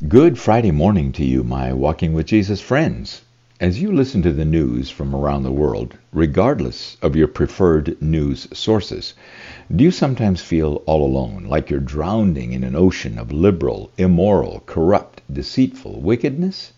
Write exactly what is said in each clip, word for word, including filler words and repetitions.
Good Friday morning to you, my Walking with Jesus friends. As you listen to the news from around the world, regardless of your preferred news sources, do you sometimes feel all alone, like you're drowning in an ocean of liberal, immoral, corrupt, deceitful wickedness?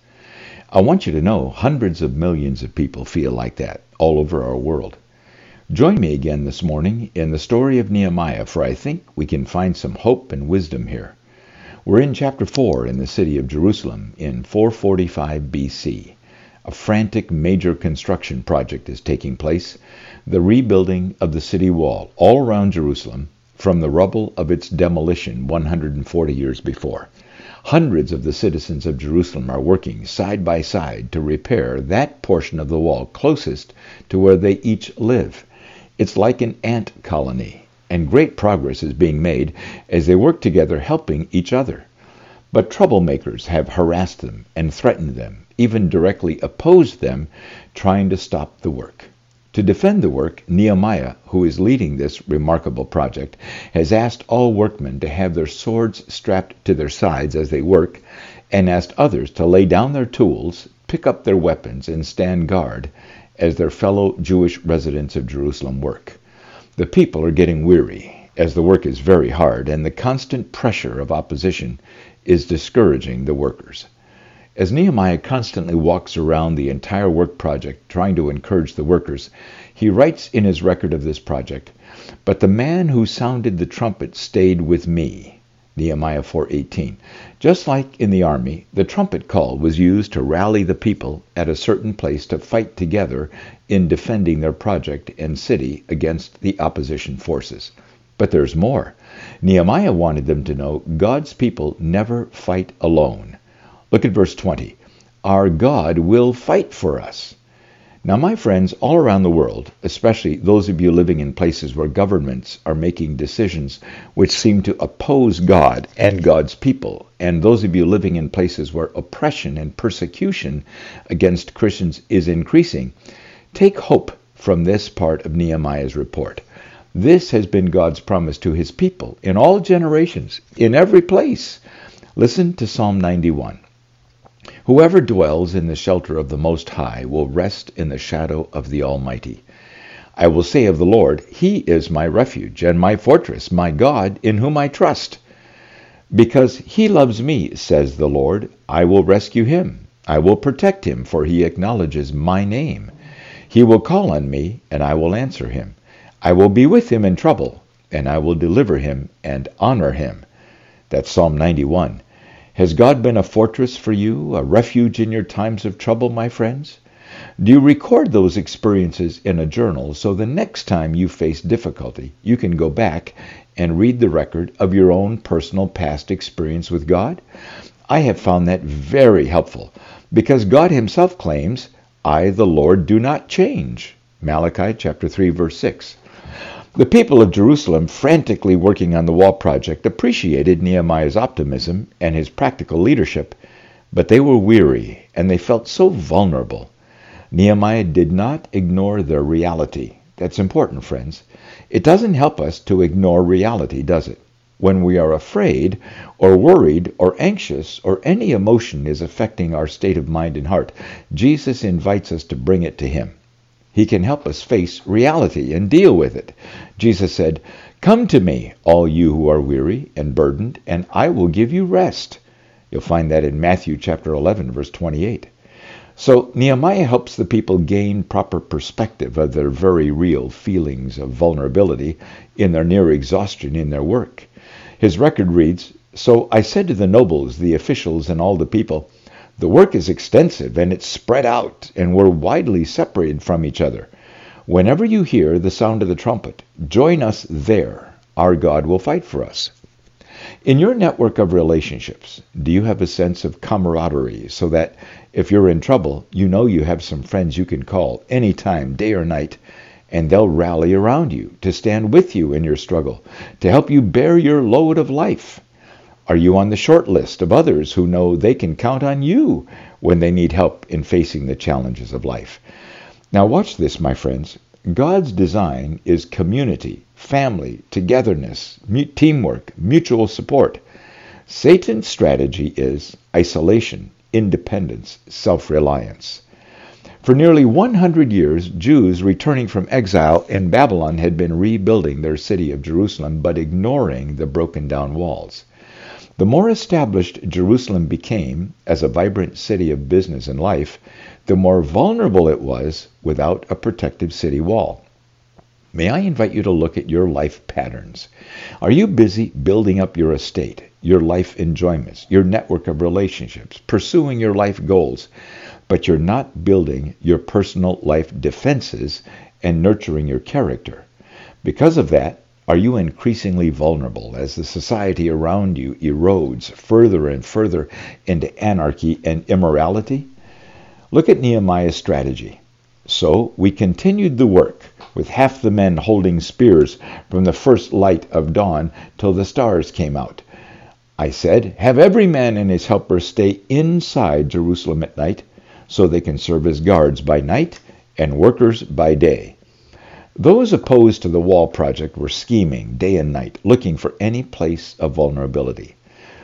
I want you to know hundreds of millions of people feel like that all over our world. Join me again this morning in the story of Nehemiah, for I think we can find some hope and wisdom here. We're in chapter four in the city of Jerusalem in four forty-five B C. A frantic major construction project is taking place, the rebuilding of the city wall all around Jerusalem from the rubble of its demolition one hundred forty years before. Hundreds of the citizens of Jerusalem are working side by side to repair that portion of the wall closest to where they each live. It's like an ant colony, and great progress is being made as they work together helping each other. But troublemakers have harassed them and threatened them, even directly opposed them, trying to stop the work. To defend the work, Nehemiah, who is leading this remarkable project, has asked all workmen to have their swords strapped to their sides as they work, and asked others to lay down their tools, pick up their weapons, and stand guard as their fellow Jewish residents of Jerusalem work. The people are getting weary, as the work is very hard, and the constant pressure of opposition is discouraging the workers. As Nehemiah constantly walks around the entire work project trying to encourage the workers, he writes in his record of this project, "But the man who sounded the trumpet stayed with me." Nehemiah four eighteen. Just like in the army, the trumpet call was used to rally the people at a certain place to fight together in defending their project and city against the opposition forces. But there's more. Nehemiah wanted them to know God's people never fight alone. Look at verse twenty. Our God will fight for us. Now, my friends, all around the world, especially those of you living in places where governments are making decisions which seem to oppose God and God's people, and those of you living in places where oppression and persecution against Christians is increasing, take hope from this part of Nehemiah's report. This has been God's promise to his people in all generations, in every place. Listen to Psalm ninety-one. Whoever dwells in the shelter of the Most High will rest in the shadow of the Almighty. I will say of the Lord, He is my refuge and my fortress, my God, in whom I trust. Because He loves me, says the Lord, I will rescue Him. I will protect Him, for He acknowledges my name. He will call on me, and I will answer Him. I will be with Him in trouble, and I will deliver Him and honor Him. That's Psalm ninety-one. Has God been a fortress for you, a refuge in your times of trouble, my friends? Do you record those experiences in a journal so the next time you face difficulty, you can go back and read the record of your own personal past experience with God? I have found that very helpful because God himself claims, I, the Lord, do not change. Malachi chapter three, verse six. The people of Jerusalem, frantically working on the wall project, appreciated Nehemiah's optimism and his practical leadership, but they were weary and they felt so vulnerable. Nehemiah did not ignore their reality. That's important, friends. It doesn't help us to ignore reality, does it? When we are afraid or worried or anxious or any emotion is affecting our state of mind and heart, Jesus invites us to bring it to him. He can help us face reality and deal with it. Jesus said, Come to me, all you who are weary and burdened, and I will give you rest. You'll find that in Matthew chapter eleven, verse twenty-eight. So Nehemiah helps the people gain proper perspective of their very real feelings of vulnerability in their near exhaustion in their work. His record reads, So I said to the nobles, the officials, and all the people, The work is extensive and it's spread out, and we're widely separated from each other. Whenever you hear the sound of the trumpet, join us there. Our God will fight for us. In your network of relationships, do you have a sense of camaraderie so that if you're in trouble, you know you have some friends you can call anytime, day or night, and they'll rally around you to stand with you in your struggle, to help you bear your load of life? Are you on the short list of others who know they can count on you when they need help in facing the challenges of life? Now watch this, my friends. God's design is community, family, togetherness, mu- teamwork, mutual support. Satan's strategy is isolation, independence, self-reliance. For nearly one hundred years, Jews returning from exile in Babylon had been rebuilding their city of Jerusalem, but ignoring the broken down walls. The more established Jerusalem became as a vibrant city of business and life, the more vulnerable it was without a protective city wall. May I invite you to look at your life patterns? Are you busy building up your estate, your life enjoyments, your network of relationships, pursuing your life goals, but you're not building your personal life defenses and nurturing your character? Because of that, are you increasingly vulnerable as the society around you erodes further and further into anarchy and immorality? Look at Nehemiah's strategy. So we continued the work, with half the men holding spears from the first light of dawn till the stars came out. I said, have every man and his helper stay inside Jerusalem at night, so they can serve as guards by night and workers by day. Those opposed to the wall project were scheming day and night, looking for any place of vulnerability.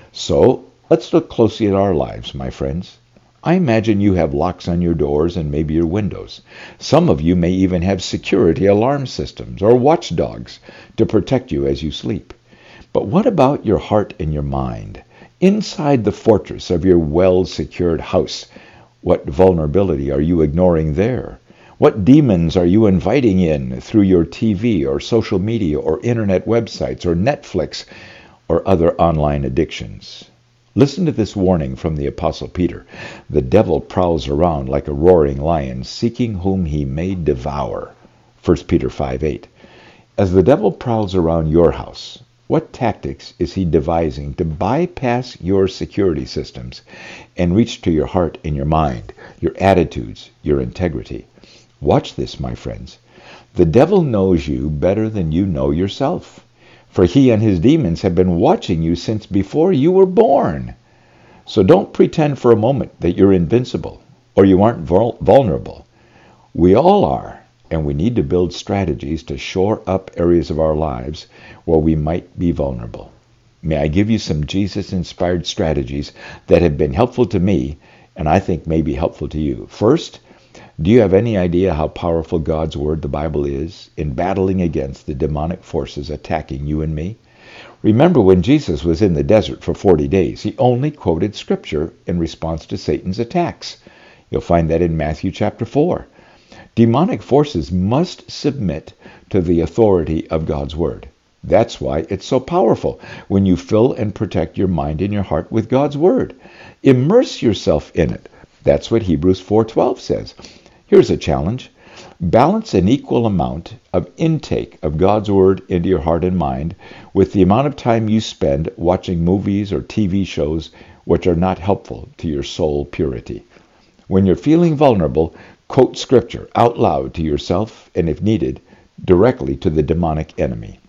So let's look closely at our lives, my friends. I imagine you have locks on your doors and maybe your windows. Some of you may even have security alarm systems or watchdogs to protect you as you sleep. But what about your heart and your mind? Inside the fortress of your well-secured house, what vulnerability are you ignoring there? What demons are you inviting in through your T V or social media or internet websites or Netflix or other online addictions? Listen to this warning from the Apostle Peter. The devil prowls around like a roaring lion, seeking whom he may devour. First Peter five eight. As the devil prowls around your house, what tactics is he devising to bypass your security systems and reach to your heart and your mind, your attitudes, your integrity? Watch this, my friends. The devil knows you better than you know yourself, for he and his demons have been watching you since before you were born. So don't pretend for a moment that you're invincible or you aren't vul- vulnerable. We all are, and we need to build strategies to shore up areas of our lives where we might be vulnerable. May I give you some Jesus-inspired strategies that have been helpful to me and I think may be helpful to you. First, do you have any idea how powerful God's Word, the Bible, is in battling against the demonic forces attacking you and me? Remember when Jesus was in the desert for forty days, he only quoted Scripture in response to Satan's attacks. You'll find that in Matthew chapter four. Demonic forces must submit to the authority of God's Word. That's why it's so powerful when you fill and protect your mind and your heart with God's Word. Immerse yourself in it. That's what Hebrews four twelve says. Here's a challenge. Balance an equal amount of intake of God's Word into your heart and mind with the amount of time you spend watching movies or T V shows which are not helpful to your soul purity. When you're feeling vulnerable, quote Scripture out loud to yourself and, if needed, directly to the demonic enemy.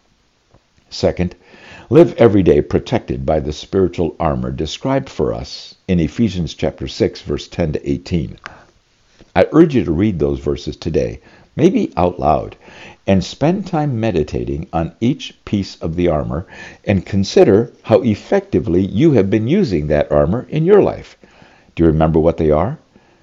Second, live every day protected by the spiritual armor described for us in Ephesians chapter six, verse ten to eighteen. I urge you to read those verses today, maybe out loud, and spend time meditating on each piece of the armor and consider how effectively you have been using that armor in your life. Do you remember what they are?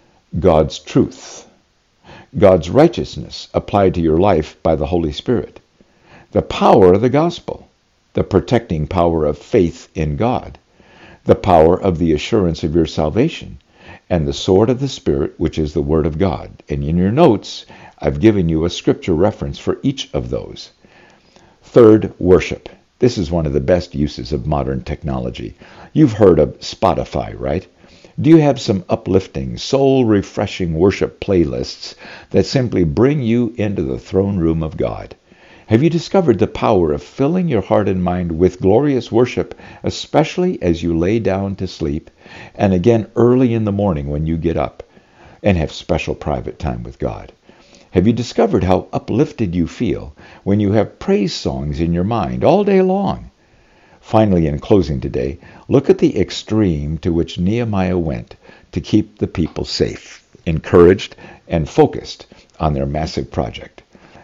God's truth, God's righteousness applied to your life by the Holy Spirit, the power of the gospel, the protecting power of faith in God, the power of the assurance of your salvation, and the sword of the Spirit, which is the Word of God. And in your notes, I've given you a scripture reference for each of those. Third, worship. This is one of the best uses of modern technology. You've heard of Spotify, right? Do you have some uplifting, soul-refreshing worship playlists that simply bring you into the throne room of God? Have you discovered the power of filling your heart and mind with glorious worship, especially as you lay down to sleep, and again early in the morning when you get up and have special private time with God? Have you discovered how uplifted you feel when you have praise songs in your mind all day long? Finally, in closing today, look at the extreme to which Nehemiah went to keep the people safe, encouraged, and focused on their massive project.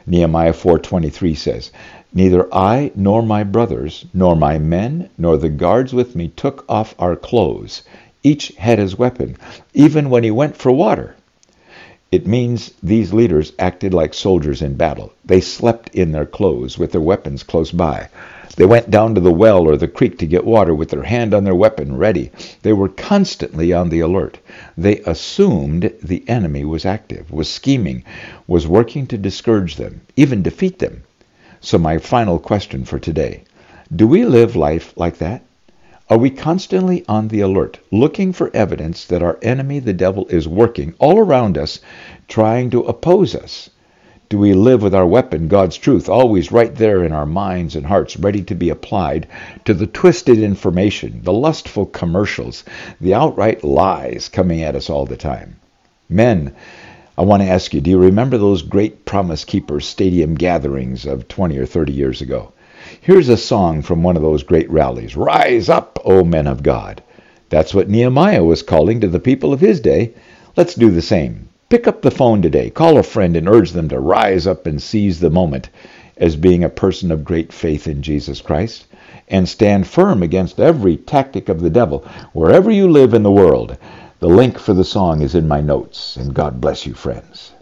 Nehemiah four twenty-three says, "Neither I nor my brothers, nor my men, nor the guards with me took off our clothes. Each had his weapon, even when he went for water." It means these leaders acted like soldiers in battle. They slept in their clothes with their weapons close by. They went down to the well or the creek to get water with their hand on their weapon ready. They were constantly on the alert. They assumed the enemy was active, was scheming, was working to discourage them, even defeat them. So my final question for today: do we live life like that? Are we constantly on the alert, looking for evidence that our enemy, the devil, is working all around us, trying to oppose us? Do we live with our weapon, God's truth, always right there in our minds and hearts, ready to be applied to the twisted information, the lustful commercials, the outright lies coming at us all the time? Men, I want to ask you, do you remember those great Promise Keepers stadium gatherings of twenty or thirty years ago? Here's a song from one of those great rallies. "Rise up, O men of God." That's what Nehemiah was calling to the people of his day. Let's do the same. Pick up the phone today, call a friend, and urge them to rise up and seize the moment as being a person of great faith in Jesus Christ, and stand firm against every tactic of the devil wherever you live in the world. The link for the song is in my notes, and God bless you, friends.